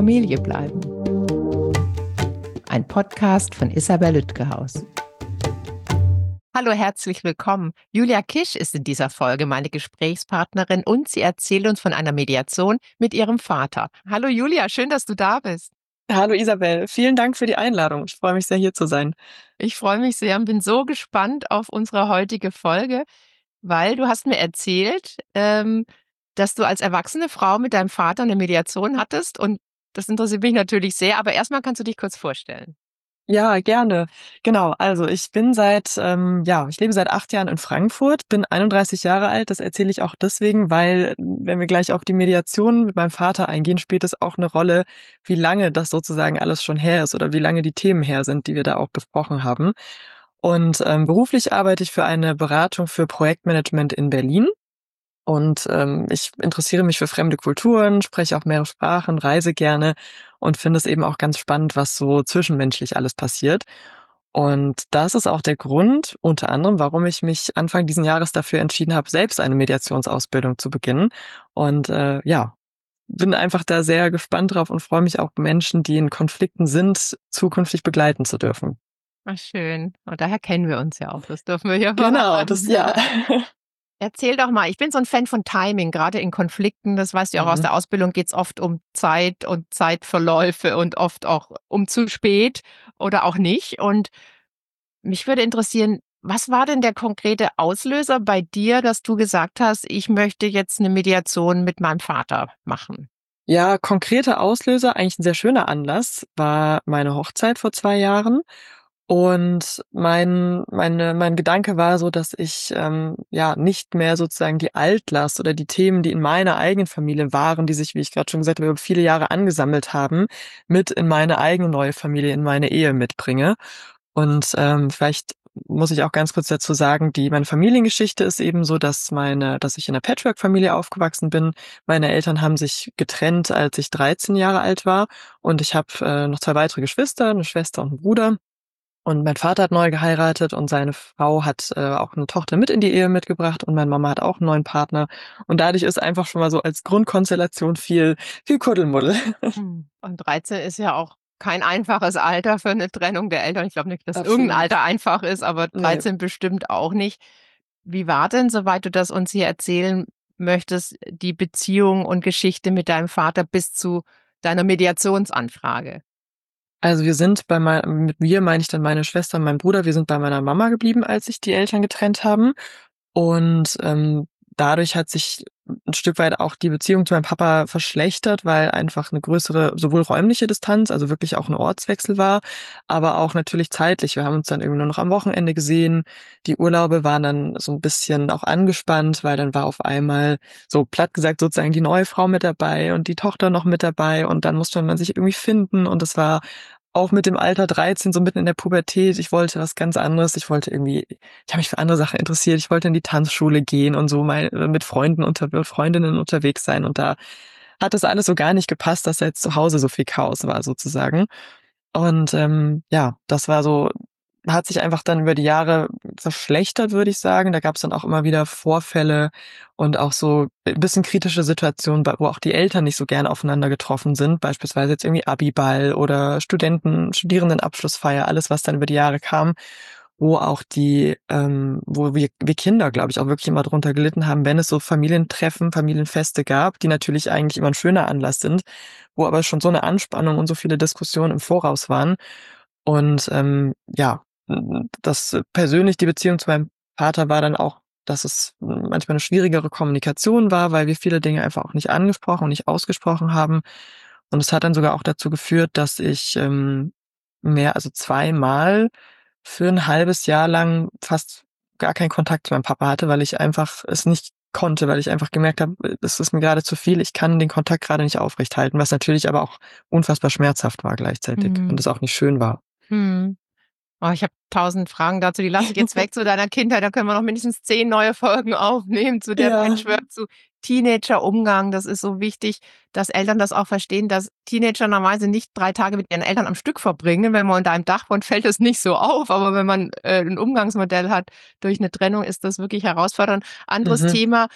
Familie bleiben. Ein Podcast von Isabel Lütgehaus. Hallo, herzlich willkommen. Julia Kisch ist in dieser Folge meine Gesprächspartnerin und sie erzählt uns von einer Mediation mit ihrem Vater. Hallo Julia, schön, dass du da bist. Hallo Isabel, vielen Dank für die Einladung. Ich freue mich sehr, hier zu sein. Ich freue mich sehr und bin so gespannt auf unsere heutige Folge, weil du hast mir erzählt, dass du als erwachsene Frau mit deinem Vater eine Mediation hattest und das interessiert mich natürlich sehr, aber erstmal kannst du dich kurz vorstellen. Ja, gerne. Genau, also ich bin ich lebe seit 8 Jahren in Frankfurt, bin 31 Jahre alt. Das erzähle ich auch deswegen, weil, wenn wir gleich auf die Mediation mit meinem Vater eingehen, spielt es auch eine Rolle, wie lange das sozusagen alles schon her ist oder wie lange die Themen her sind, die wir da auch besprochen haben. Und beruflich arbeite ich für eine Beratung für Projektmanagement in Berlin. Und ich interessiere mich für fremde Kulturen, spreche auch mehrere Sprachen, reise gerne und finde es eben auch ganz spannend, was so zwischenmenschlich alles passiert. Und das ist auch der Grund, unter anderem, warum ich mich Anfang diesen Jahres dafür entschieden habe, selbst eine Mediationsausbildung zu beginnen. Und bin einfach da sehr gespannt drauf und freue mich auch, Menschen, die in Konflikten sind, zukünftig begleiten zu dürfen. Ach, schön. Und daher kennen wir uns ja auch. Das dürfen wir hier Genau, verraten. das ja. Erzähl doch mal, ich bin so ein Fan von Timing, gerade in Konflikten. Das weißt du ja auch aus Mhm. der Ausbildung, geht es oft um Zeit und Zeitverläufe und oft auch um zu spät oder auch nicht. Und mich würde interessieren, was war denn der konkrete Auslöser bei dir, dass du gesagt hast, ich möchte jetzt eine Mediation mit meinem Vater machen? Ja, konkreter Auslöser, eigentlich ein sehr schöner Anlass, war meine Hochzeit vor 2 Jahren. Und mein Gedanke war so, dass ich nicht mehr sozusagen die Altlast oder die Themen, die in meiner eigenen Familie waren, die sich, wie ich gerade schon gesagt habe, über viele Jahre angesammelt haben, mit in meine eigene neue Familie, in meine Ehe mitbringe. Und vielleicht muss ich auch ganz kurz dazu sagen, meine Familiengeschichte ist eben so, dass ich in einer Patchwork-Familie aufgewachsen bin. Meine Eltern haben sich getrennt, als ich 13 Jahre alt war. Und ich habe noch 2 weitere Geschwister, eine Schwester und einen Bruder. Und mein Vater hat neu geheiratet und seine Frau hat auch eine Tochter mit in die Ehe mitgebracht und meine Mama hat auch einen neuen Partner. Und dadurch ist einfach schon mal so als Grundkonstellation viel Kuddelmuddel. Und 13 ist ja auch kein einfaches Alter für eine Trennung der Eltern. Ich glaube nicht, dass irgendein Absolut. Alter einfach ist, aber Nee. 13 bestimmt auch nicht. Wie war denn, soweit du das uns hier erzählen möchtest, die Beziehung und Geschichte mit deinem Vater bis zu deiner Mediationsanfrage? Also wir sind mit wir meine ich dann meine Schwester und mein Bruder, wir sind bei meiner Mama geblieben, als sich die Eltern getrennt haben. Und dadurch hat sich ein Stück weit auch die Beziehung zu meinem Papa verschlechtert, weil einfach eine größere, sowohl räumliche Distanz, also wirklich auch ein Ortswechsel war, aber auch natürlich zeitlich. Wir haben uns dann irgendwie nur noch am Wochenende gesehen. Die Urlaube waren dann so ein bisschen auch angespannt, weil dann war auf einmal, so platt gesagt, sozusagen die neue Frau mit dabei und die Tochter noch mit dabei und dann musste man sich irgendwie finden und es war auch mit dem Alter 13, so mitten in der Pubertät. Ich wollte was ganz anderes. Ich habe mich für andere Sachen interessiert. Ich wollte in die Tanzschule gehen und so mal mit Freundinnen unterwegs sein. Und da hat das alles so gar nicht gepasst, dass da jetzt zu Hause so viel Chaos war sozusagen. Und das war so, hat sich einfach dann über die Jahre verschlechtert, würde ich sagen. Da gab es dann auch immer wieder Vorfälle und auch so ein bisschen kritische Situationen, wo auch die Eltern nicht so gerne aufeinander getroffen sind. Beispielsweise jetzt irgendwie Abiball oder Studierendenabschlussfeier, alles, was dann über die Jahre kam, wo auch wo wir Kinder, glaube ich, auch wirklich immer drunter gelitten haben, wenn es so Familientreffen, Familienfeste gab, die natürlich eigentlich immer ein schöner Anlass sind, wo aber schon so eine Anspannung und so viele Diskussionen im Voraus waren. Und das persönlich, die Beziehung zu meinem Vater war dann auch, dass es manchmal eine schwierigere Kommunikation war, weil wir viele Dinge einfach auch nicht angesprochen und nicht ausgesprochen haben. Und es hat dann sogar auch dazu geführt, dass ich also 2-mal für ein halbes Jahr lang fast gar keinen Kontakt zu meinem Papa hatte, weil ich einfach es nicht konnte, weil ich einfach gemerkt habe, es ist mir gerade zu viel, ich kann den Kontakt gerade nicht aufrechthalten, was natürlich aber auch unfassbar schmerzhaft war gleichzeitig und es auch nicht schön war. Hm. Oh, ich habe 1000 Fragen dazu, die lasse ich jetzt weg zu deiner Kindheit. Da können wir noch mindestens 10 neue Folgen aufnehmen zu der Ja. Patchwork, zu Teenager-Umgang. Das ist so wichtig, dass Eltern das auch verstehen, dass Teenager normalerweise nicht 3 Tage mit ihren Eltern am Stück verbringen. Wenn man unter einem Dach wohnt, fällt das nicht so auf. Aber wenn man ein Umgangsmodell hat durch eine Trennung, ist das wirklich herausfordernd. Anderes Mhm. Thema,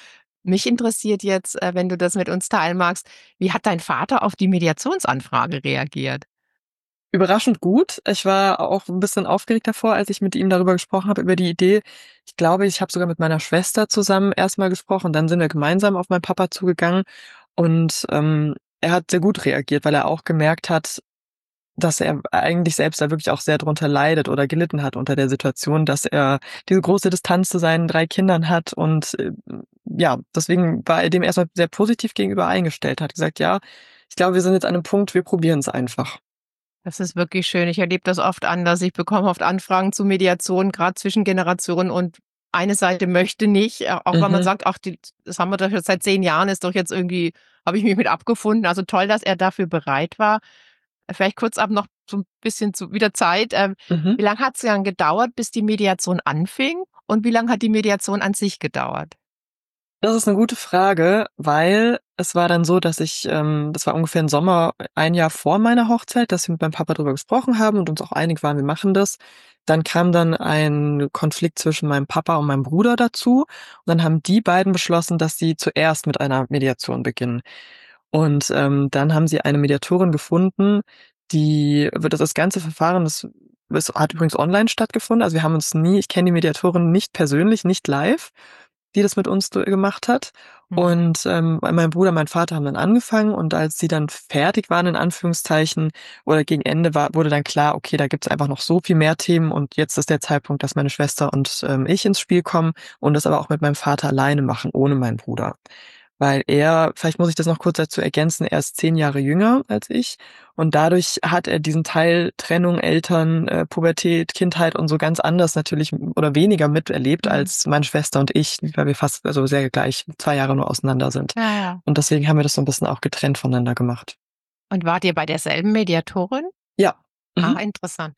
Mich interessiert jetzt, wenn du das mit uns teilen magst, wie hat dein Vater auf die Mediationsanfrage reagiert? Überraschend gut. Ich war auch ein bisschen aufgeregt davor, als ich mit ihm darüber gesprochen habe, über die Idee. Ich glaube, ich habe sogar mit meiner Schwester zusammen erst mal gesprochen, dann sind wir gemeinsam auf meinen Papa zugegangen und, er hat sehr gut reagiert, weil er auch gemerkt hat, dass er eigentlich selbst da wirklich auch sehr drunter leidet oder gelitten hat unter der Situation, dass er diese große Distanz zu seinen 3 Kindern hat und, ja, deswegen war er dem erst mal sehr positiv gegenüber eingestellt, hat gesagt: „Ja, ich glaube, wir sind jetzt an 'nem Punkt, wir probieren's einfach.“ Das ist wirklich schön. Ich erlebe das oft anders. Ich bekomme oft Anfragen zu Mediation, gerade zwischen Generationen und eine Seite möchte nicht, auch wenn man Mhm, sagt: „Ach, das haben wir doch jetzt seit 10 Jahren, ist doch jetzt irgendwie habe ich mich mit abgefunden.“ Also, toll, dass er dafür bereit war. Vielleicht kurz ab noch so ein bisschen zu wieder Zeit. mhm. Wie lange hat es dann gedauert, bis die Mediation anfing und wie lange hat die Mediation an sich gedauert? Das ist 'ne gute Frage, weil es war dann so, dass ich das war ungefähr im Sommer, ein Jahr vor meiner Hochzeit, dass wir mit meinem Papa drüber gesprochen haben und uns auch einig waren, wir machen das. Dann kam dann ein Konflikt zwischen meinem Papa und meinem Bruder dazu. Und dann haben die beiden beschlossen, dass sie zuerst mit einer Mediation beginnen. Und, dann haben sie eine Mediatorin gefunden, die das ganze Verfahren, das hat übrigens online stattgefunden. Also, wir haben uns nie ich kenne die Mediatorin nicht persönlich, nicht live, die das mit uns gemacht hat. Mhm. Und, mein Bruder, mein Vater haben dann angefangen und als sie dann fertig waren in Anführungszeichen oder gegen Ende wurde dann klar, okay, da gibt's einfach noch so viel mehr Themen und jetzt ist der Zeitpunkt, dass meine Schwester und, ich ins Spiel kommen und das aber auch mit meinem Vater alleine machen, ohne meinen Bruder. Weil er vielleicht muss ich das noch kurz dazu ergänzen, er ist 10 Jahre jünger als ich und dadurch hat er diesen Teil Trennung, Eltern, Pubertät, Kindheit und so ganz anders natürlich oder weniger miterlebt Mhm. als meine Schwester und ich, weil wir fast also sehr gleich 2 Jahre nur auseinander sind. Ja, ja. Und deswegen haben wir das so 'n bisschen auch getrennt voneinander gemacht. Und wart ihr bei derselben Mediatorin? Ja. Ah, Mhm. interessant.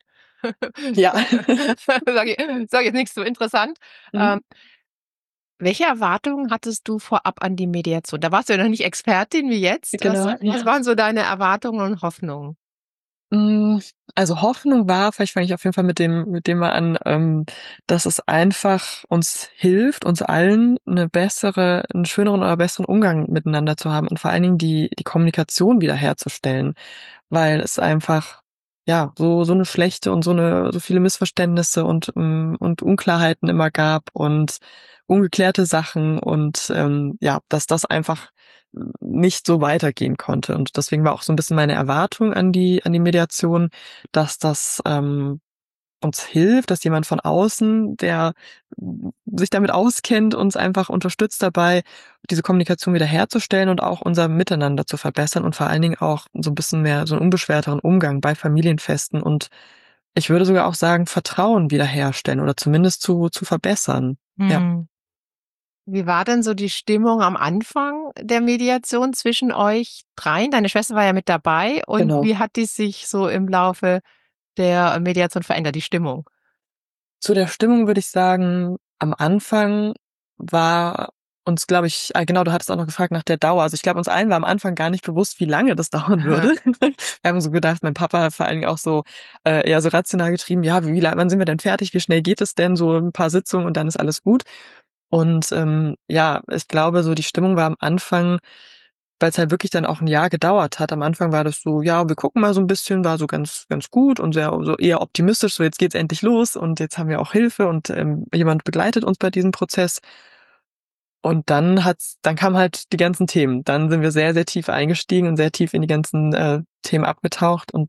Ja. Sage jetzt nix so interessant. Mhm. Ähm, welche Erwartungen hattest du vorab an die Mediation? Da warst du ja noch nicht Expertin wie jetzt. Was Genau, was ja. waren so deine Erwartungen und Hoffnungen? Hm, also Hoffnung war vielleicht fange ich auf jeden Fall mit dem mal an, dass es einfach uns hilft, uns allen 'n schöneren oder besseren Umgang miteinander zu haben und vor allen Dingen die Kommunikation wiederherzustellen, weil es einfach, ja, so 'ne schlechte und so viele Missverständnisse und Unklarheiten immer gab und ungeklärte Sachen und, ja, dass das einfach nicht so weitergehen konnte. Und deswegen war auch so 'n bisschen meine Erwartung an die Mediation, dass das, uns hilft, dass jemand von außen, der sich damit auskennt, uns einfach unterstützt dabei, diese Kommunikation wiederherzustellen und auch unser Miteinander zu verbessern und vor allen Dingen auch so 'n bisschen mehr so 'n unbeschwerteren Umgang bei Familienfesten und ich würde sogar auch sagen, Vertrauen wiederherstellen oder zumindest zu verbessern. Ja, Mhm. Wie war denn so die Stimmung am Anfang der Mediation zwischen euch dreien? Deine Schwester war ja mit dabei und genau. wie hat die sich so im Laufe der Mediation verändert, die Stimmung? Zu der Stimmung würde ich sagen, am Anfang war uns, glaube ich genau, du hattest auch noch gefragt nach der Dauer. Also, ich glaube, uns allen war am Anfang gar nicht bewusst, wie lange das dauern würde. Wir haben so gedacht mein Papa hat vor allen Dingen auch so, eher so rational getrieben: „Ja, wie la wann sind wir denn fertig? Wie schnell geht es denn? So 'n paar Sitzungen und dann ist alles gut.“ Und, ja, ich glaube, so die Stimmung war am Anfang weil's halt wirklich dann auch 'n Jahr gedauert hat. Am Anfang war das so: „Ja, wir gucken mal so 'n bisschen“, war so ganz gut und sehr so eher optimistisch, so: „Jetzt geht's endlich los und jetzt haben wir auch Hilfe und, jemand begleitet uns bei diesem Prozess.“ Und dann kamen halt die ganzen Themen. Dann sind wir sehr, sehr tief eingestiegen und sehr tief in die ganzen, Themen abgetaucht und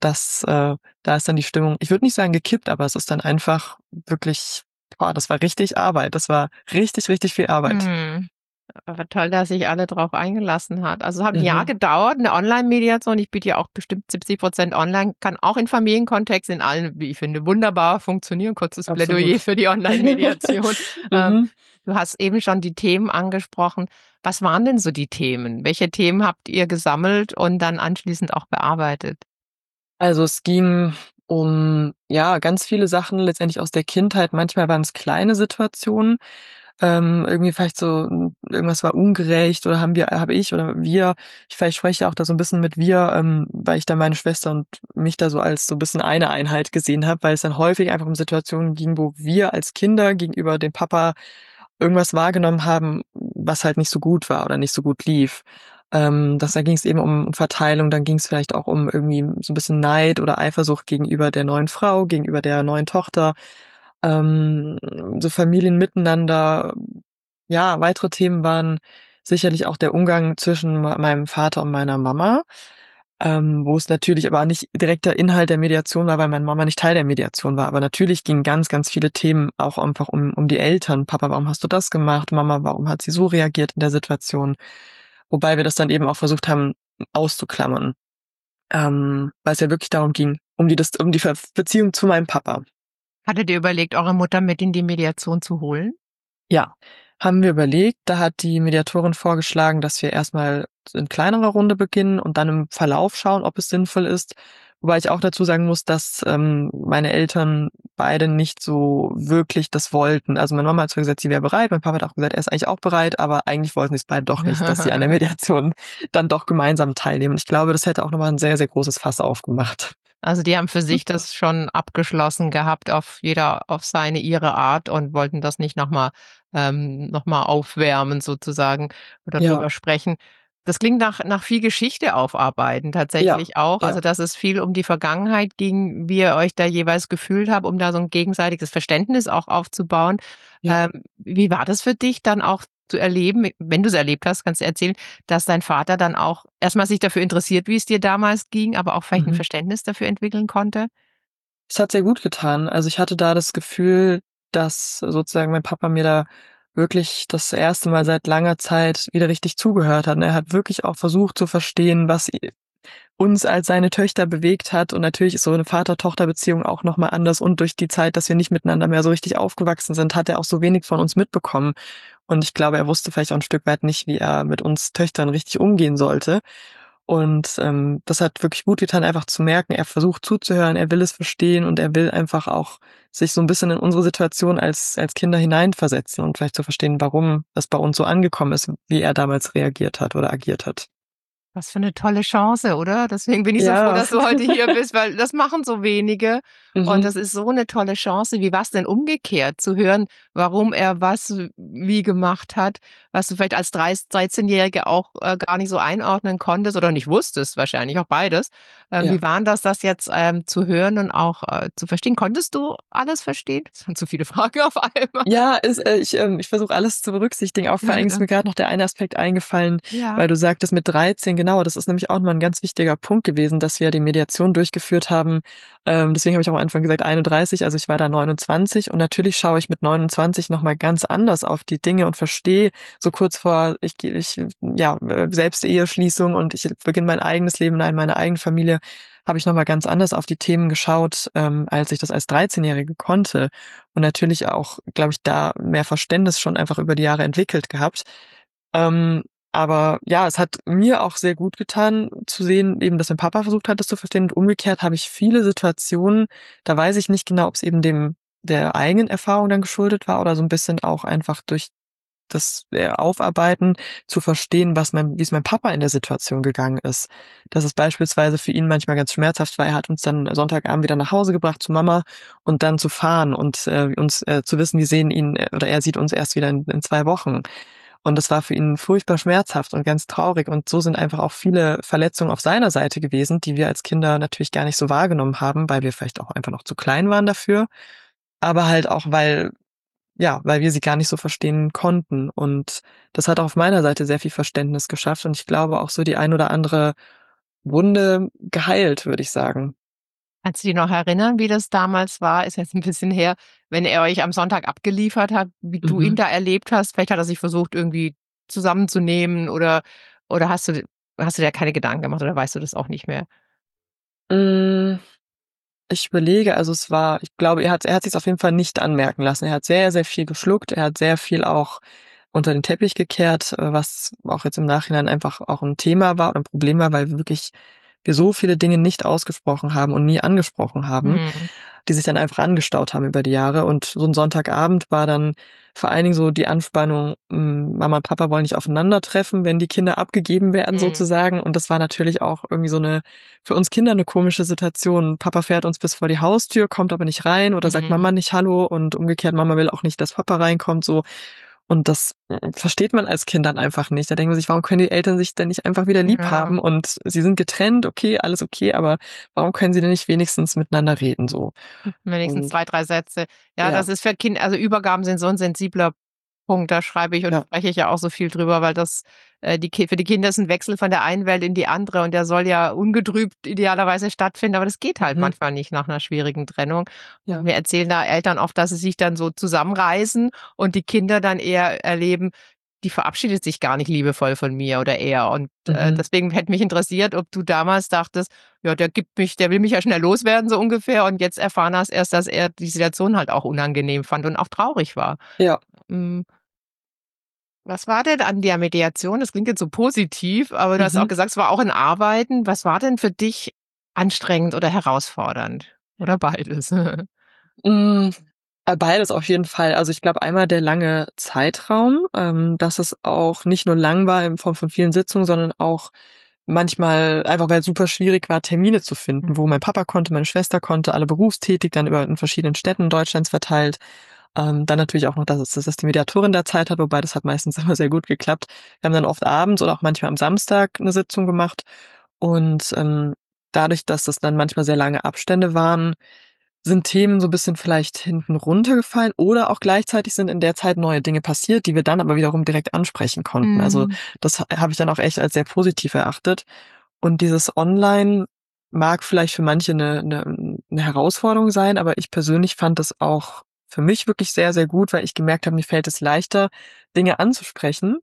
da ist dann die Stimmung ich würde nicht sagen gekippt, aber es ist dann einfach wirklich das war richtig Arbeit. Das war richtig, richtig viel Arbeit. Mhm. Aber toll, dass sich alle drauf eingelassen hat. Also, es hat 'n Jahr Mhm. gedauert, 'ne Online-Mediation. Ich biete ja auch bestimmt 70% online, kann auch in Familienkontext in allen, wie ich finde, wunderbar funktionieren. Kurzes Plädoyer Absolut. für die Online-Mediation. Ähm, Mhm. du hast eben schon die Themen angesprochen. Was waren denn so die Themen? Welche Themen habt ihr gesammelt und dann anschließend auch bearbeitet? Also, es ging um, ja, ganz viele Sachen letztendlich aus der Kindheit. Manchmal waren's kleine Situationen, irgendwie vielleicht so, irgendwas war ungerecht oder habe ich oder wir ich vielleicht spreche auch da so 'n bisschen mit wir, weil ich da meine Schwester und mich da so als so 'n bisschen eine Einheit gesehen habe, weil es dann häufig einfach um Situationen ging, wo wir als Kinder gegenüber dem Papa irgendwas wahrgenommen haben, was halt nicht so gut war oder nicht so gut lief. Da ging es eben um Verteilung, dann ging es vielleicht auch um irgendwie so ein bisschen Neid oder Eifersucht gegenüber der neuen Frau, gegenüber der neuen Tochter, ähm, so Familien miteinander. Ja, weitere Themen waren sicherlich auch der Umgang zwischen meinem Vater und meiner Mama, wo es natürlich aber nicht direkt der Inhalt der Mediation war, weil meine Mama nicht Teil der Mediation war. Aber natürlich gingen ganz, ganz viele Themen auch einfach um die Eltern. Papa, warum hast du das gemacht? Mama, warum hat sie so reagiert in der Situation? Wobei wir das dann eben auch versucht haben auszuklammern, weil es ja wirklich darum ging, um die Beziehung zu meinem Papa. Hattet ihr überlegt, eure Mutter mit in die Mediation zu holen? Ja, haben wir überlegt. Da hat die Mediatorin vorgeschlagen, dass wir erstmal in kleinerer Runde beginnen und dann im Verlauf schauen, ob es sinnvoll ist. Wobei ich auch dazu sagen muss, dass meine Eltern beide nicht so wirklich das wollten. Also meine Mama hat zwar gesagt, sie wäre bereit, mein Papa hat auch gesagt, er ist eigentlich auch bereit, aber eigentlich wollten sie es beide doch nicht, dass sie an der Mediation dann doch gemeinsam teilnehmen. Und ich glaube, das hätte auch nochmal ein sehr, sehr großes Fass aufgemacht. Also die haben für sich das schon abgeschlossen gehabt, jeder auf ihre Art und wollten das nicht noch mal aufwärmen sozusagen oder Ja, drüber sprechen. Das klingt nach viel Geschichte aufarbeiten ja, tatsächlich auch. ja, Also dass es viel um die Vergangenheit ging, wie ihr euch da jeweils gefühlt habt, um da so ein gegenseitiges Verständnis auch aufzubauen. ja. Wie war das für dich dann auch zu erleben, wenn du es erlebt hast, kannst du erzählen, dass dein Vater dann auch erstmal sich dafür interessiert, wie es dir damals ging, aber auch vielleicht ein Mhm. Verständnis dafür entwickeln konnte? Es hat sehr gut getan. Also, ich hatte da das Gefühl, dass sozusagen mein Papa mir da wirklich das erste Mal seit langer Zeit wieder richtig zugehört hat. Und er hat wirklich auch versucht zu verstehen, was uns als seine Töchter bewegt hat. Und natürlich ist so eine Vater-Tochter-Beziehung auch noch mal anders. Und durch die Zeit, dass wir nicht miteinander mehr so richtig aufgewachsen sind, hat er auch so wenig von uns mitbekommen. Und ich glaube, er wusste vielleicht auch ein Stück weit nicht, wie er mit uns Töchtern richtig umgehen sollte. Und das hat wirklich gut getan, einfach zu merken, er versucht zuzuhören, er will es verstehen und er will einfach auch sich so ein bisschen in unsere Situation als Kinder hineinversetzen und vielleicht zu verstehen, warum das bei uns so angekommen ist, wie er damals reagiert hat oder agiert hat. Was für 'ne tolle Chance, oder? Deswegen bin ich so froh, Ja. dass du heute hier bist, weil das machen so wenige und Mhm. das ist so 'ne tolle Chance. Wie war's denn umgekehrt, zu hören, warum er was wie gemacht hat, was du vielleicht als 13-Jährige auch, gar nicht so einordnen konntest oder nicht wusstest wahrscheinlich, auch beides. Ja. Wie war 'n das, das jetzt, zu hören und auch, zu verstehen? Konntest du alles verstehen? Das sind zu viele Fragen auf einmal. Ja, ich versuche alles zu berücksichtigen. Auch vor allen Dingen ist mir grad noch der eine Aspekt eingefallen, Ja. weil du sagtest mit 13, genau, das ist nämlich auch noch mal 'n ganz wichtiger Punkt gewesen, dass wir die Mediation durchgeführt haben. Deswegen habe ich auch am Anfang gesagt 31, also ich war da 29 und natürlich schaue ich mit 29 noch mal ganz anders auf die Dinge und verstehe so kurz vor selbst Eheschließung und ich beginne mein eigenes Leben in meine eigene Familie, habe ich noch mal ganz anders auf die Themen geschaut, als ich das als 13-Jährige konnte. Und natürlich auch, glaube ich, da mehr Verständnis schon einfach über die Jahre entwickelt gehabt. Ähm, aber ja, es hat mir auch sehr gut getan zu sehen, eben, dass mein Papa versucht hat, das zu verstehen. Und umgekehrt habe ich viele Situationen, da weiß ich nicht genau, ob es eben der eigenen Erfahrung dann geschuldet war oder so ein bisschen auch einfach durch das Aufarbeiten zu verstehen, wie es meinem Papa in der Situation gegangen ist. Dass es beispielsweise für ihn manchmal ganz schmerzhaft war. Er hat uns dann Sonntagabend wieder nach Hause gebracht zu Mama und dann zu fahren und uns zu wissen, wir sehen ihn oder er sieht uns erst wieder in 2 Wochen. Und das war für ihn furchtbar schmerzhaft und ganz traurig. Und so sind einfach auch viele Verletzungen auf seiner Seite gewesen, die wir als Kinder natürlich gar nicht so wahrgenommen haben, weil wir vielleicht auch einfach noch zu klein waren dafür. Aber halt auch, weil wir sie gar nicht so verstehen konnten. Und das hat auf meiner Seite sehr viel Verständnis geschafft und ich glaube auch so die ein oder andere Wunde geheilt, würde ich sagen. Kannst du dich noch erinnern, wie das damals war? Ist jetzt ein bisschen her, wenn er euch am Sonntag abgeliefert hat, wie du ihn Mhm. da erlebt hast? Vielleicht hat er sich versucht, irgendwie zusammenzunehmen oder hast du dir keine Gedanken gemacht oder weißt du das auch nicht mehr? Hm, ich überlege, also ich glaube, er hat sich's auf jeden Fall nicht anmerken lassen. Er hat sehr, sehr viel geschluckt. Er hat sehr viel auch unter den Teppich gekehrt, was auch jetzt im Nachhinein einfach auch ein Thema war oder 'n Problem war, weil wir so viele Dinge nicht ausgesprochen haben und nie angesprochen haben, Mhm. die sich dann einfach angestaut haben über die Jahre. Und so 'n Sonntagabend war dann vor allen Dingen so die Anspannung, Mama und Papa wollen nicht aufeinandertreffen, wenn die Kinder abgegeben werden Mhm. sozusagen. Und das war natürlich auch irgendwie so 'ne für uns Kinder 'ne komische Situation. Papa fährt uns bis vor die Haustür, kommt aber nicht rein oder sagt Mhm. Mama nicht Hallo und umgekehrt, Mama will auch nicht, dass Papa reinkommt, so. Und das versteht man als Kind dann einfach nicht. Da denkt man sich, warum können die Eltern sich denn nicht einfach wieder lieb Ja. haben? Und sie sind getrennt, okay, alles okay, aber warum können sie denn nicht wenigstens miteinander reden so? Wenigstens Und 2, 3 Sätze. Ja, ja, das ist für Kinder, also Übergaben sind so ein sensibler Punkt, da schreibe ich und ja. spreche ich ja auch so viel drüber, weil das für die Kinder ist ein Wechsel von der einen Welt in die andere und der soll ja ungetrübt idealerweise stattfinden, aber das geht halt Mhm. manchmal nicht nach einer schwierigen Trennung. Und Ja. mir erzählen da Eltern oft, dass sie sich dann so zusammenreißen und die Kinder dann eher erleben, die verabschiedet sich gar nicht liebevoll von mir oder er. Und Mhm. deswegen hätte mich interessiert, ob du damals dachtest, ja, der will mich ja schnell loswerden, so ungefähr, und jetzt erfahren hast erst, dass er die Situation halt auch unangenehm fand und auch traurig war. Ja. Hm, Was war denn an der Mediation? Das klingt jetzt so positiv, aber du hast auch Mhm. gesagt, es war auch ein Arbeiten. Was war denn für dich anstrengend oder herausfordernd? Oder beides? Hm, beides auf jeden Fall. Also, ich glaube, einmal der lange Zeitraum, dass es auch nicht nur lang war in Form von vielen Sitzungen, sondern auch manchmal einfach, weil's super schwierig war, Termine zu finden, wo mein Papa konnte, meine Schwester konnte, alle berufstätig, dann in verschiedenen Städten Deutschlands verteilt. Dann natürlich auch noch, dass die Mediatorin da Zeit hat, wobei das hat meistens immer sehr gut geklappt. Wir haben dann oft abends oder auch manchmal am Samstag eine Sitzung gemacht und, dadurch, dass das dann manchmal sehr lange Abstände waren, sind Themen so 'n bisschen vielleicht hinten runtergefallen oder auch gleichzeitig sind in der Zeit neue Dinge passiert, die wir dann aber wiederum direkt ansprechen konnten. Also, Mhm. das habe ich dann auch echt als sehr positiv erachtet. Und dieses Online mag vielleicht für manche 'ne Herausforderung sein, aber ich persönlich fand das auch für mich wirklich sehr, sehr gut, weil ich gemerkt habe, mir fällt es leichter, Dinge anzusprechen,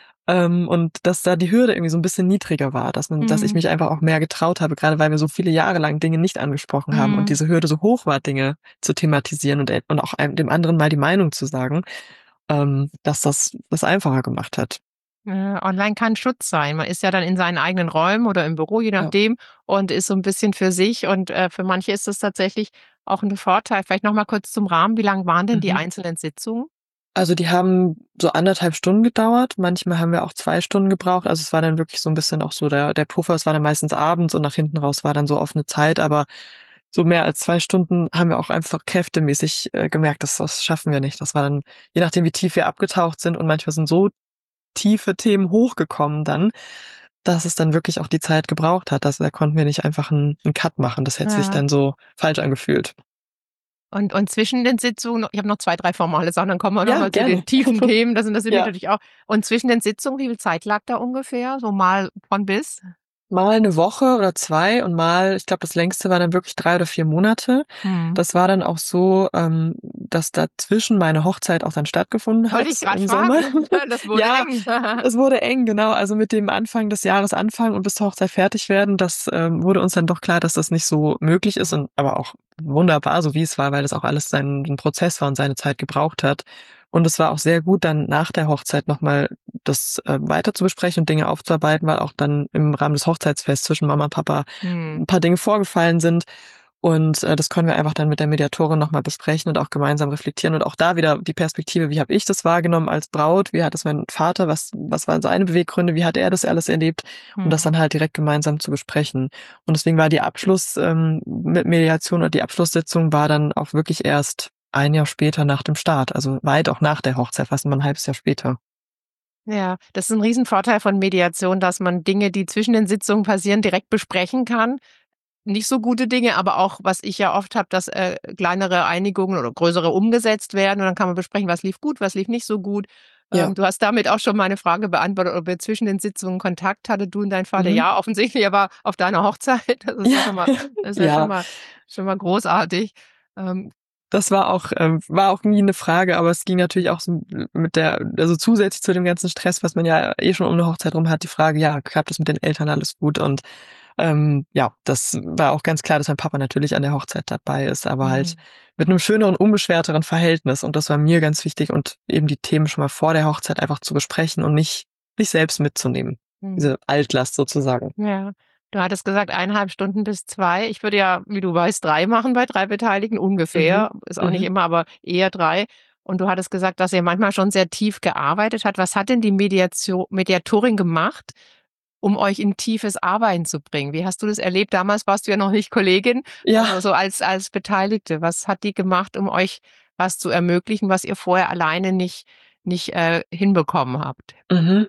und dass da die Hürde irgendwie so 'n bisschen niedriger war, dass ich Mhm. mich einfach auch mehr getraut habe, grade weil wir so viele Jahre lang Dinge nicht angesprochen haben und Mhm. diese Hürde so hoch war, Dinge zu thematisieren und auch einem dem anderen mal die Meinung zu sagen, dass das einfacher gemacht hat. Online kann Schutz sein. Man ist ja dann in seinen eigenen Räumen oder im Büro, je Ja. nachdem, und ist so ein bisschen für sich. Und für manche ist das tatsächlich auch ein Vorteil. Vielleicht noch mal kurz zum Rahmen. Wie lang waren denn die Mhm. einzelnen Sitzungen? Also, die haben so 1,5 Stunden gedauert. Manchmal haben wir auch 2 Stunden gebraucht. Also, es war dann wirklich so 'n bisschen auch so der Puffer. Es war dann meistens abends und nach hinten raus war dann so offene Zeit, aber so mehr als 2 Stunden haben wir auch einfach kräftemäßig, gemerkt, das schaffen wir nicht. Das war dann je nachdem, wie tief wir abgetaucht sind und manchmal sind so tiefe Themen hochgekommen dann, dass es dann wirklich auch die Zeit gebraucht hat. Da konnten wir nicht einfach 'n Cut machen. Das hätte sich Ja. dann so falsch angefühlt. Und zwischen den Sitzungen, ich habe noch 2, 3 formale Sachen, dann kommen wir noch Ja, mal zu gerne. den tiefen Themen. Das interessiert mich Ja. natürlich auch. Und zwischen den Sitzungen, wie viel Zeit lag da ungefähr? So mal von bis? Mal 1 Woche oder 2 und mal ich glaube, das längste war dann wirklich 3 oder 4 Monate. Mhm. Das war dann auch so, dass dazwischen meine Hochzeit auch dann stattgefunden Wollte ich hat gerade im Sommer. fragen. Das wurde Ja, eng. es wurde eng, genau. Also, mit dem Anfang des Jahres anfangen und bis zur Hochzeit fertig werden, das, wurde uns dann doch klar, dass das nicht so möglich ist und aber auch wunderbar, so wie es war, weil das auch alles seinen Prozess war und seine Zeit gebraucht hat. Und es war auch sehr gut, dann nach der Hochzeit noch mal das, weiter zu besprechen und Dinge aufzuarbeiten, weil auch dann im Rahmen des Hochzeitsfests zwischen Mama und Papa Mhm. 'n paar Dinge vorgefallen sind. Und, das können wir einfach dann mit der Mediatorin noch mal besprechen und auch gemeinsam reflektieren und auch da wieder die Perspektive: Wie habe ich das wahrgenommen als Braut? Wie hat das mein Vater was waren seine Beweggründe? Wie hat er das alles erlebt? Und das Mhm. dann halt direkt gemeinsam zu besprechen. Und deswegen war die mit Mediation oder die Abschlusssitzung war dann auch wirklich erst 1 Jahr später nach dem Start, also weit auch nach der Hochzeit, fast mal 'n halbes Jahr später. Ja, das ist 'n Riesenvorteil von Mediation, dass man Dinge, die zwischen den Sitzungen passieren, direkt besprechen kann. Nicht so gute Dinge, aber auch, was ich ja oft habe, dass kleinere Einigungen oder größere umgesetzt werden und dann kann man besprechen, was lief gut, was lief nicht so gut. Ja. Du hast damit auch schon meine Frage beantwortet, ob ihr zwischen den Sitzungen Kontakt hattet, du und dein Vater. Mhm. Ja, offensichtlich, er war auf deiner Hochzeit. Das ist ja Ja. schon mal das ist ja Ja. schon mal großartig. Ähm, Das war auch nie 'ne Frage, aber es ging natürlich auch so mit der also zusätzlich zu dem ganzen Stress, was man ja eh schon um 'ne Hochzeit rum hat, die Frage, ja, klappt das mit den Eltern alles gut? Und, ja, das war auch ganz klar, dass mein Papa natürlich an der Hochzeit dabei ist, aber halt mhm. mit 'nem schöneren, unbeschwerteren Verhältnis. Und das war mir ganz wichtig und eben die Themen schon mal vor der Hochzeit einfach zu besprechen und nicht selbst mitzunehmen, Mhm. diese Altlast sozusagen. Ja. Du hattest gesagt 1,5 Stunden bis 2. Ich würde ja, wie du weißt, 3 machen bei 3 Beteiligten Mhm. ungefähr. Ist auch nicht Mhm. immer, aber eher 3. Und du hattest gesagt, dass ihr manchmal schon sehr tief gearbeitet habt. Was hat denn die Mediatorin gemacht, um euch in tiefes Arbeiten zu bringen? Wie hast du das erlebt? Damals warst du ja noch nicht Kollegin, Ja. so als Beteiligte. Was hat die gemacht, um euch was zu ermöglichen, was ihr vorher alleine nicht hinbekommen habt? Mhm.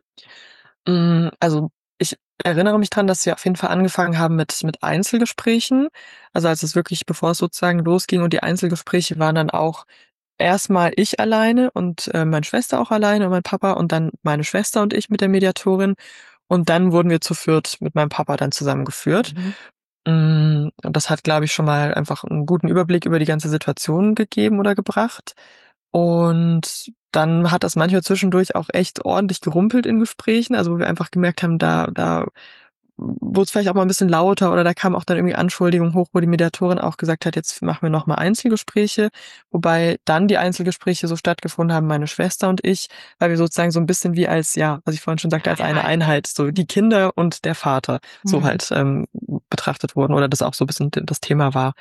Also, ich erinnere mich dran, dass wir auf jeden Fall angefangen haben mit Einzelgesprächen. Also, als es wirklich bevor es sozusagen losging und die Einzelgespräche waren dann auch erstmal ich alleine und, meine Schwester auch alleine und mein Papa und dann meine Schwester und ich mit der Mediatorin. Und dann wurden wir zu viert mit meinem Papa dann zusammengeführt. Mhm. Und das hat, glaube ich, schon mal einfach einen guten Überblick über die ganze Situation gegeben oder gebracht. Und dann hat das manchmal zwischendurch auch echt ordentlich gerumpelt in Gesprächen, also, wo wir einfach gemerkt haben, da wurde es vielleicht auch mal ein bisschen lauter oder da kamen auch dann irgendwie Anschuldigungen hoch, wo die Mediatorin auch gesagt hat: „Jetzt machen wir noch mal Einzelgespräche." Wobei dann die Einzelgespräche so stattgefunden haben, meine Schwester und ich, weil wir sozusagen so ein bisschen wie als ja, was ich vorhin schon sagte, als eine Einheit. Einheit, so die Kinder und der Vater so Mhm. halt, betrachtet wurden oder das auch so ein bisschen das Thema war.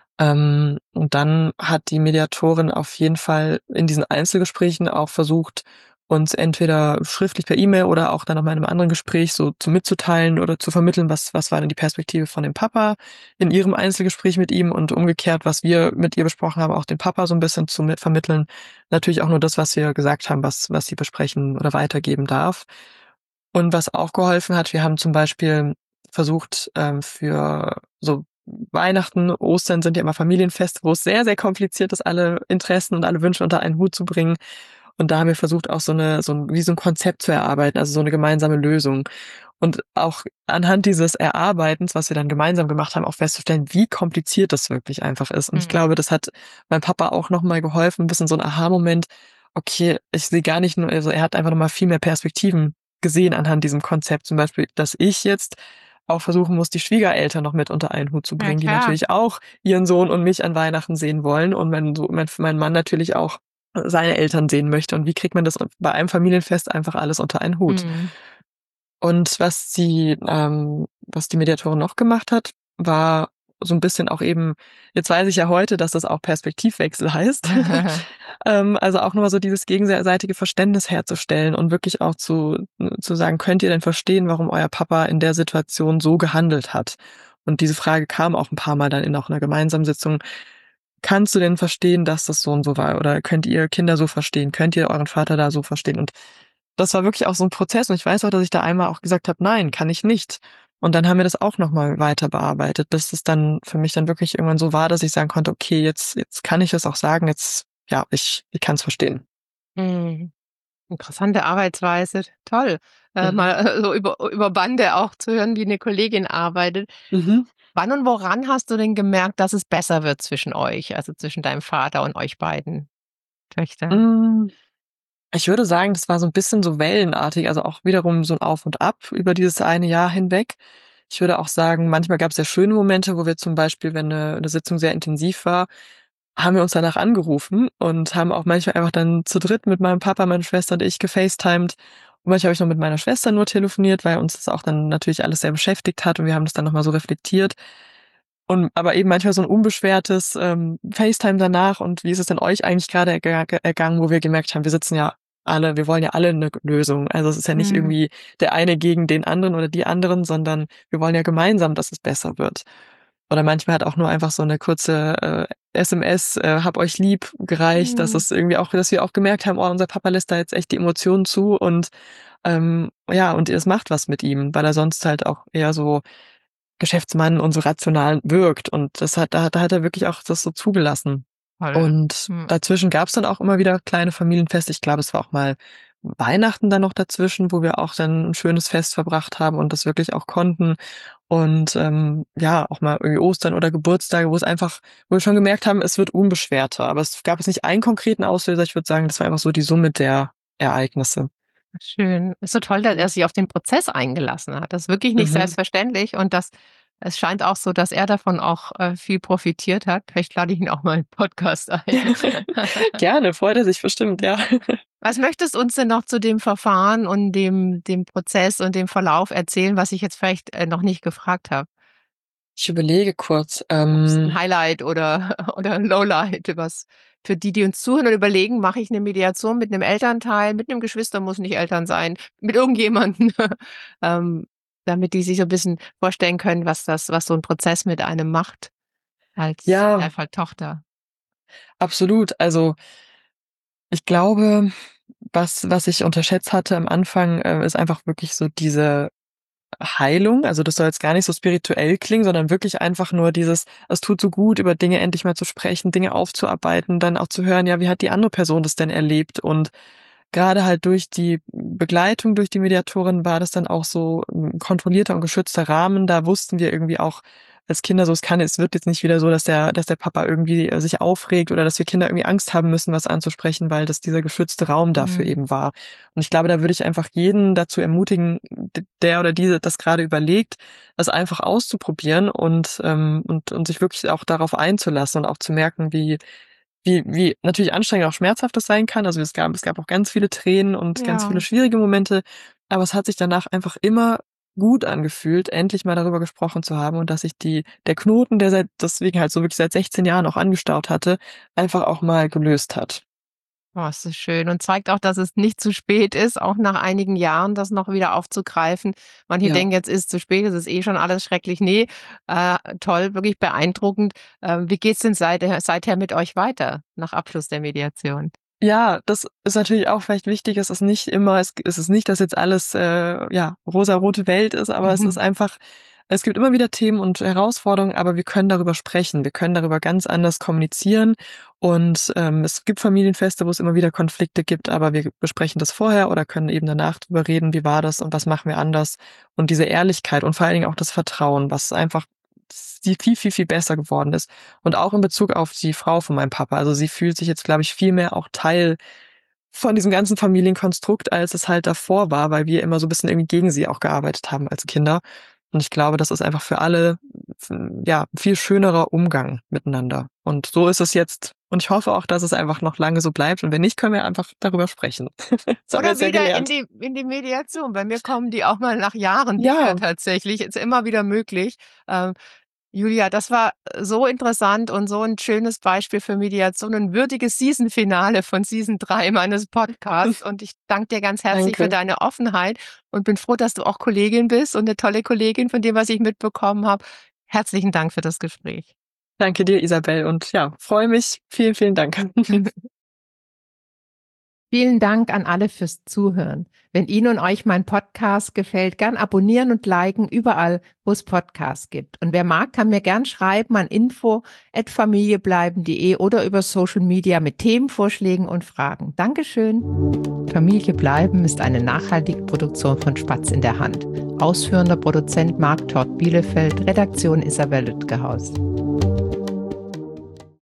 Und dann hat die Mediatorin auf jeden Fall in diesen Einzelgesprächen auch versucht, uns entweder schriftlich per E-Mail oder auch dann noch mal in einem anderen Gespräch so zu mitzuteilen oder zu vermitteln, was war denn die Perspektive von dem Papa in ihrem Einzelgespräch mit ihm und umgekehrt, was wir mit ihr besprochen haben, auch den Papa so ein bisschen zu vermitteln. Natürlich auch nur das, was wir gesagt haben, was sie besprechen oder weitergeben darf. Und was auch geholfen hat, wir haben zum Beispiel versucht, für so Weihnachten, Ostern sind ja immer Familienfeste, wo es sehr, sehr kompliziert ist, alle Interessen und alle Wünsche unter einen Hut zu bringen. Und da haben wir versucht, auch so ein Konzept zu erarbeiten, also so eine gemeinsame Lösung. Und auch anhand dieses Erarbeitens, was wir dann gemeinsam gemacht haben, auch festzustellen, wie kompliziert das wirklich einfach ist. Und ich Mhm. glaube, das hat meinem Papa auch noch mal geholfen, ein bisschen so ein Aha-Moment. Okay, ich sehe gar nicht nur, also er hat einfach noch mal viel mehr Perspektiven gesehen anhand diesem Konzept. Zum Beispiel, dass ich jetzt auch versuchen muss, die Schwiegereltern noch mit unter einen Hut zu Ja, bringen, die klar. natürlich auch ihren Sohn und mich an Weihnachten sehen wollen und mein Mann natürlich auch seine Eltern sehen möchte. Und wie kriegt man das bei einem Familienfest einfach alles unter einen Hut? Mhm. Und was die Mediatorin noch gemacht hat, war so ein bisschen auch eben jetzt weiß ich ja heute, dass das auch Perspektivwechsel heißt. Also, auch noch mal so dieses gegenseitige Verständnis herzustellen und wirklich auch zu sagen: „Könnt ihr denn verstehen, warum euer Papa in der Situation so gehandelt hat?" Und diese Frage kam auch ein paar Mal dann in auch 'ner gemeinsamen Sitzung: „Kannst du denn verstehen, dass das so und so war? Oder könnt ihr Kinder so verstehen? Könnt ihr euren Vater da so verstehen?" Und das war wirklich auch so 'n Prozess und ich weiß auch, dass ich da einmal auch gesagt habe: „Nein, kann ich nicht." Und dann haben wir das auch noch mal weiter bearbeitet, bis es dann für mich dann wirklich irgendwann so war, dass ich sagen konnte: „Okay, jetzt kann ich es auch sagen, jetzt ja, ich kann's verstehen." Mhm. Interessante Arbeitsweise, toll. Mhm. Mal so über Bande auch zu hören, wie 'ne Kollegin arbeitet. Mhm. Wann und woran hast du denn gemerkt, dass es besser wird zwischen euch, also zwischen deinem Vater und euch beiden Töchtern? Hm, ich würde sagen, das war so 'n bisschen so wellenartig, also auch wiederum so 'n Auf und Ab über dieses eine Jahr hinweg. Ich würde auch sagen, manchmal gab's sehr schöne Momente, wo wir zum Beispiel, wenn 'ne Sitzung sehr intensiv war, haben wir uns danach angerufen und haben auch manchmal einfach dann zu dritt mit meinem Papa, meine Schwester und ich gefacetimed. Und manchmal habe ich noch mit meiner Schwester nur telefoniert, weil uns das auch dann natürlich alles sehr beschäftigt hat und wir haben das dann noch mal so reflektiert. Und aber eben manchmal so 'n unbeschwertes, FaceTime danach und wie ist es denn euch eigentlich grade ergangen, wo wir gemerkt haben, wir wollen ja alle 'ne Lösung. Also, es ist ja nicht Mhm. irgendwie der eine gegen den anderen oder die anderen, sondern wir wollen ja gemeinsam, dass es besser wird. Oder manchmal hat auch nur einfach so 'ne kurze, SMS, „Hab euch lieb" gereicht, Mhm. dass wir auch gemerkt haben: „Oh, unser Papa lässt da jetzt echt die Emotionen zu und, ja, und es macht was mit ihm", weil er sonst halt auch eher so Geschäftsmann und so rational wirkt. Und da hat er wirklich auch das so zugelassen. Toll. Und Mhm. dazwischen gab's dann auch immer wieder kleine Familienfeste. Ich glaube, es war auch mal Weihnachten dann noch dazwischen, wo wir auch dann 'n schönes Fest verbracht haben und das wirklich auch konnten. Und, ja, auch mal irgendwie Ostern oder Geburtstage, wo wir schon gemerkt haben, es wird unbeschwerter. Aber es gab jetzt nicht einen konkreten Auslöser. Ich würde sagen, das war einfach so die Summe der Ereignisse. Schön. Ist so toll, dass er sich auf den Prozess eingelassen hat. Das ist wirklich nicht Mhm. selbstverständlich und das es scheint auch so, dass er davon auch, viel profitiert hat. Vielleicht lade ich ihn auch mal in 'n Podcast ein. Gerne, freut er sich bestimmt, ja. Was möchtest du uns denn noch zu dem Verfahren und dem Prozess und dem Verlauf erzählen, was ich jetzt vielleicht, noch nicht gefragt habe? Ich überlege kurz. Ob's 'n Highlight oder oder 'n Lowlight, was für die, die uns zuhören und überlegen: „Mache ich 'ne Mediation mit 'nem Elternteil, mit 'nem Geschwister, muss nicht Eltern sein, mit irgendjemandem?“ Ähm, damit die sich so 'n bisschen vorstellen können, was so 'n Prozess mit einem macht als in Ja, deinem Fall Tochter. absolut. Also, ich glaube was ich unterschätzt hatte am Anfang, ist einfach wirklich so diese Heilung. Also das soll jetzt gar nicht so spirituell klingen, sondern wirklich einfach nur dieses, es tut so gut, über Dinge endlich mal zu sprechen, Dinge aufzuarbeiten, dann auch zu hören, ja, wie hat die andere Person das denn erlebt? Und gerade halt durch die Begleitung durch die Mediatorin war das dann auch so ein kontrollierter und geschützter Rahmen. Da wussten wir irgendwie auch als Kinder so, es wird jetzt nicht wieder so, dass der Papa irgendwie sich aufregt oder dass wir Kinder irgendwie Angst haben müssen, was anzusprechen, weil das dieser geschützte Raum dafür Mhm. eben war. Und ich glaube, da würde ich einfach jeden dazu ermutigen, der oder diese das gerade überlegt, das einfach auszuprobieren und sich wirklich auch darauf einzulassen und auch zu merken, wie natürlich anstrengend auch schmerzhaft das sein kann. Also es gab auch ganz viele Tränen und ganz viele Ja. schwierige Momente, aber es hat sich danach einfach immer gut angefühlt, endlich mal darüber gesprochen zu haben und dass sich der Knoten, der deswegen halt so wirklich seit 16 Jahren auch angestaut hatte, einfach auch mal gelöst hat. Oh, ist das schön und zeigt auch, dass es nicht zu spät ist, auch nach einigen Jahren das noch wieder aufzugreifen. Manche Ja. denken, jetzt ist es zu spät, es ist eh schon alles schrecklich. Ne, toll, wirklich beeindruckend. Wie geht's denn seither mit euch weiter nach Abschluss der Mediation? Ja, das ist natürlich auch vielleicht wichtig. Es ist nicht, dass jetzt alles, ja, rosarote Welt ist, aber es ist einfach es gibt immer wieder Themen und Herausforderungen, aber wir können darüber sprechen. Wir können darüber ganz anders kommunizieren und, es gibt Familienfeste, wo es immer wieder Konflikte gibt, aber wir besprechen das vorher oder können eben danach drüber reden: „Wie war das und was machen wir anders?“ Und diese Ehrlichkeit und vor allen Dingen auch das Vertrauen, was einfach die viel, viel, viel besser geworden ist. Und auch in Bezug auf die Frau von meinem Papa. Also, sie fühlt sich jetzt, glaube ich, viel mehr auch Teil von diesem ganzen Familienkonstrukt, als es halt davor war, weil wir immer so 'n bisschen irgendwie gegen sie auch gearbeitet haben als Kinder. Und ich glaube, das ist einfach für alle, ja, 'n viel schönerer Umgang miteinander. Und so ist es jetzt. Und ich hoffe auch, dass es einfach noch lange so bleibt. Und wenn nicht, können wir einfach darüber sprechen. Das haben wir Oder jetzt ja wieder in gelernt. die Mediation. Bei mir kommen die auch mal nach Jahren wieder Ja, tatsächlich. Ist immer wieder möglich. Ähm, Julia, das war so interessant und so 'n schönes Beispiel für Mediation, 'n würdiges Season-Finale von Season 3 meines Podcasts und ich danke dir ganz herzlich für danke. deine Offenheit und bin froh, dass du auch Kollegin bist und 'ne tolle Kollegin von dem, was ich mitbekommen habe. Herzlichen Dank für das Gespräch. Danke dir, Isabel. Und ja, freue mich. Vielen, vielen Dank. Vielen Dank an alle fürs Zuhören. Wenn Ihnen und euch mein Podcast gefällt, gern abonnieren und liken überall, wo es Podcasts gibt. Und wer mag, kann mir gern schreiben an info@familiebleiben.de oder über Social Media mit Themenvorschlägen und Fragen. Dankeschön. Familie bleiben ist eine nachhaltige Produktion von Spatz in der Hand. Ausführender Produzent Marc Tort Bielefeld, Redaktion Isabel Lütgehaus.